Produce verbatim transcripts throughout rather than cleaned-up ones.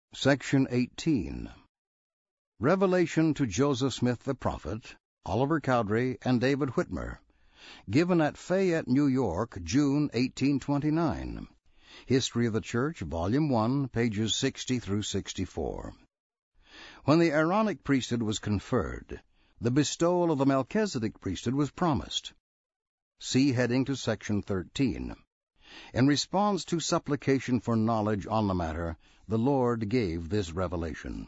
Section eighteen. Revelation to Joseph Smith the Prophet, Oliver Cowdery, and David Whitmer, given at Fayette, New York, June eighteen twenty-nine. History of the Church, Volume one, pages sixty through sixty-four. When the Aaronic priesthood was conferred, the bestowal of the Melchizedek priesthood was promised. See heading to Section thirteen. In response to supplication for knowledge on the matter, the Lord gave this revelation.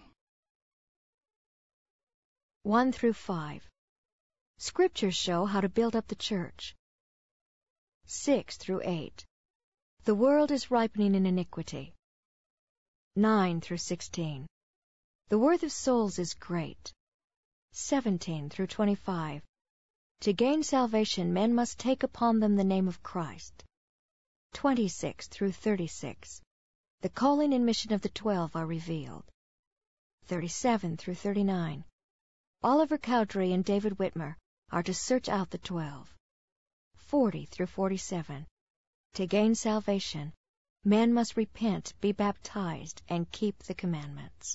one through five. Scriptures show how to build up the church. six through eight. The world is ripening in iniquity. nine through sixteen. The worth of souls is great. seventeen through twenty-five. To gain salvation, men must take upon them the name of Christ. twenty-six through thirty-six. The calling and mission of the twelve are revealed. thirty-seven through thirty-nine. Oliver Cowdery and David Whitmer are to search out the twelve. forty through forty-seven. To gain salvation, men must repent, be baptized, and keep the commandments.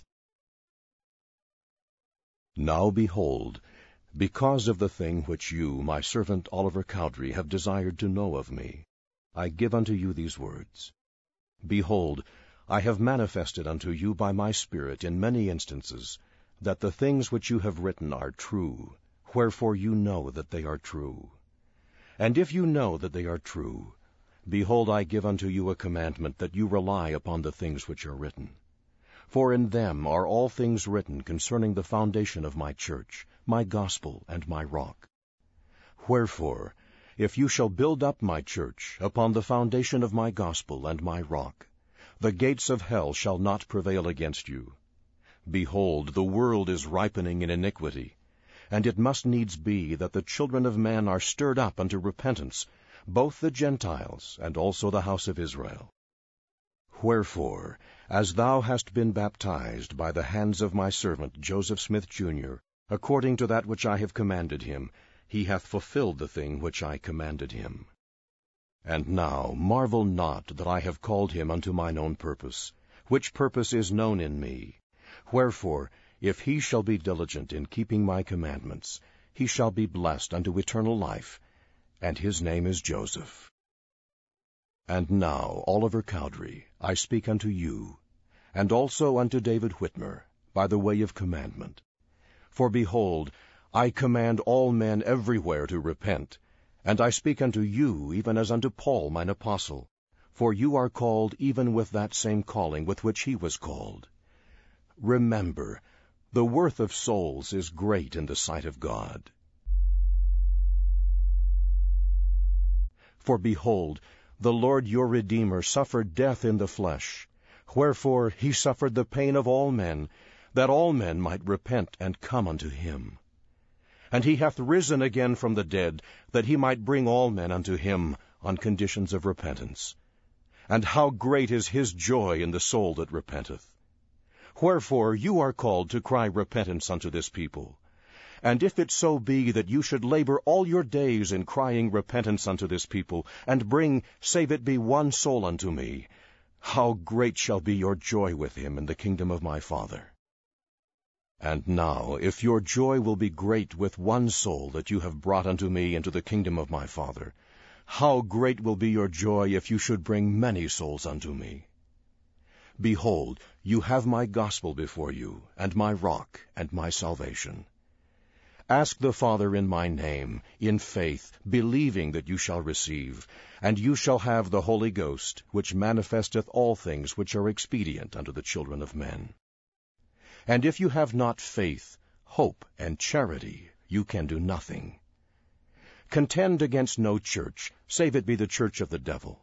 Now behold, because of the thing which you, my servant Oliver Cowdery, have desired to know of me, I give unto you these words. Behold, I have manifested unto you by my Spirit in many instances, that the things which you have written are true, wherefore you know that they are true. And if you know that they are true, behold, I give unto you a commandment, that you rely upon the things which are written. For in them are all things written concerning the foundation of my church, my gospel, and my rock. Wherefore, if you shall build up my church upon the foundation of my gospel and my rock, the gates of hell shall not prevail against you. Behold, the world is ripening in iniquity, and it must needs be that the children of men are stirred up unto repentance, both the Gentiles and also the house of Israel. Wherefore, as thou hast been baptized by the hands of my servant Joseph Smith, Junior, according to that which I have commanded him, he hath fulfilled the thing which I commanded him. And now marvel not that I have called him unto mine own purpose, which purpose is known in me. Wherefore, if he shall be diligent in keeping my commandments, he shall be blessed unto eternal life, and his name is Joseph. And now, Oliver Cowdery, I speak unto you, and also unto David Whitmer, by the way of commandment. For behold, I command all men everywhere to repent, and I speak unto you even as unto Paul mine apostle, for you are called even with that same calling with which he was called. Remember, the worth of souls is great in the sight of God. For behold, the Lord your Redeemer suffered death in the flesh, wherefore he suffered the pain of all men, that all men might repent and come unto him. And he hath risen again from the dead, that he might bring all men unto him on conditions of repentance. And how great is his joy in the soul that repenteth! Wherefore you are called to cry repentance unto this people. And if it so be that you should labor all your days in crying repentance unto this people, and bring, save it be one soul unto me, how great shall be your joy with him in the kingdom of my Father. And now, if your joy will be great with one soul that you have brought unto me into the kingdom of my Father, how great will be your joy if you should bring many souls unto me. Behold, you have my gospel before you, and my rock, and my salvation. Ask the Father in my name, in faith, believing that you shall receive, and you shall have the Holy Ghost, which manifesteth all things which are expedient unto the children of men. And if you have not faith, hope, and charity, you can do nothing. Contend against no church, save it be the church of the devil.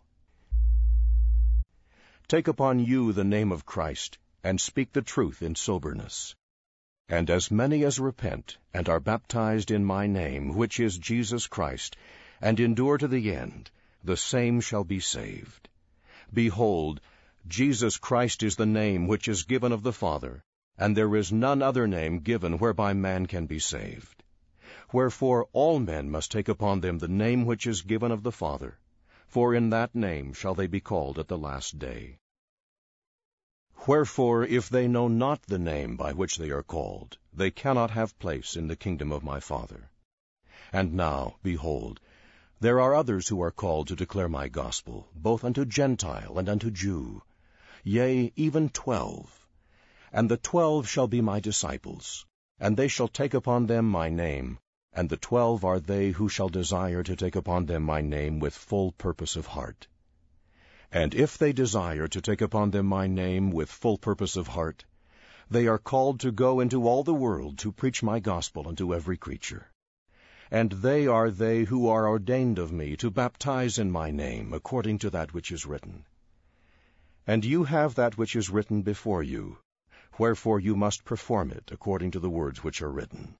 Take upon you the name of Christ, and speak the truth in soberness. And as many as repent, and are baptized in my name, which is Jesus Christ, and endure to the end, the same shall be saved. Behold, Jesus Christ is the name which is given of the Father, and there is none other name given whereby man can be saved. Wherefore all men must take upon them the name which is given of the Father, for in that name shall they be called at the last day. Wherefore, if they know not the name by which they are called, they cannot have place in the kingdom of my Father. And now, behold, there are others who are called to declare my gospel, both unto Gentile and unto Jew, yea, even twelve. And the twelve shall be my disciples, and they shall take upon them my name, and the twelve are they who shall desire to take upon them my name with full purpose of heart. And if they desire to take upon them my name with full purpose of heart, they are called to go into all the world to preach my gospel unto every creature. And they are they who are ordained of me to baptize in my name, according to that which is written. And you have that which is written before you, wherefore you must perform it according to the words which are written.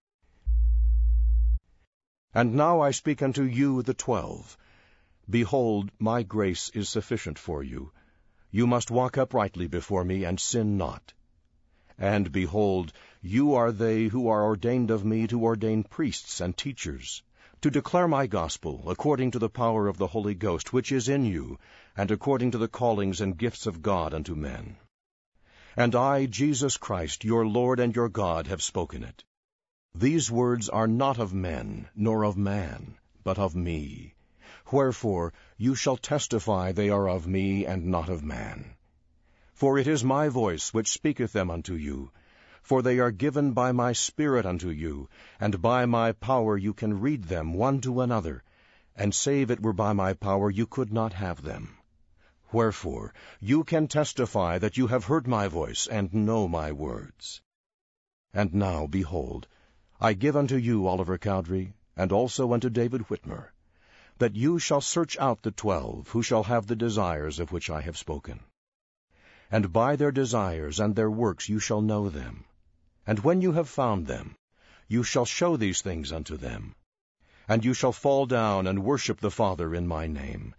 And now I speak unto you the twelve. Behold, my grace is sufficient for you. You must walk uprightly before me, and sin not. And behold, you are they who are ordained of me to ordain priests and teachers, to declare my gospel according to the power of the Holy Ghost which is in you, and according to the callings and gifts of God unto men. And I, Jesus Christ, your Lord and your God, have spoken it. These words are not of men, nor of man, but of me. Wherefore you shall testify they are of me, and not of man. For it is my voice which speaketh them unto you. For they are given by my Spirit unto you, and by my power you can read them one to another, and save it were by my power you could not have them. Wherefore you can testify that you have heard my voice, and know my words. And now, behold, I give unto you Oliver Cowdery, and also unto David Whitmer, that you shall search out the twelve, who shall have the desires of which I have spoken. And by their desires and their works you shall know them. And when you have found them, you shall show these things unto them. And you shall fall down and worship the Father in my name.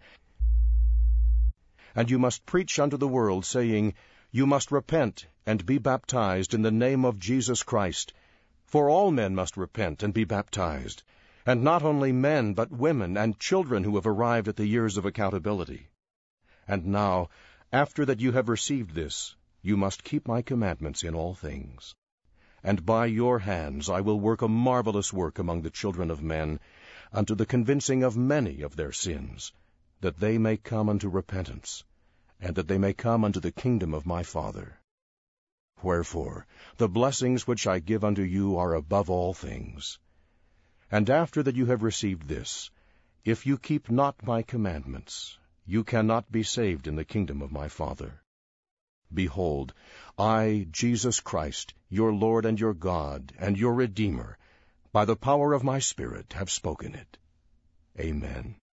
And you must preach unto the world, saying, You must repent and be baptized in the name of Jesus Christ. For all men must repent and be baptized, and not only men, but women and children who have arrived at the years of accountability. And now, after that you have received this, you must keep my commandments in all things. And by your hands I will work a marvelous work among the children of men, unto the convincing of many of their sins, that they may come unto repentance, and that they may come unto the kingdom of my Father. Wherefore the blessings which I give unto you are above all things. And after that you have received this, if you keep not my commandments, you cannot be saved in the kingdom of my Father. Behold, I, Jesus Christ, your Lord and your God, and your Redeemer, by the power of my Spirit have spoken it. Amen.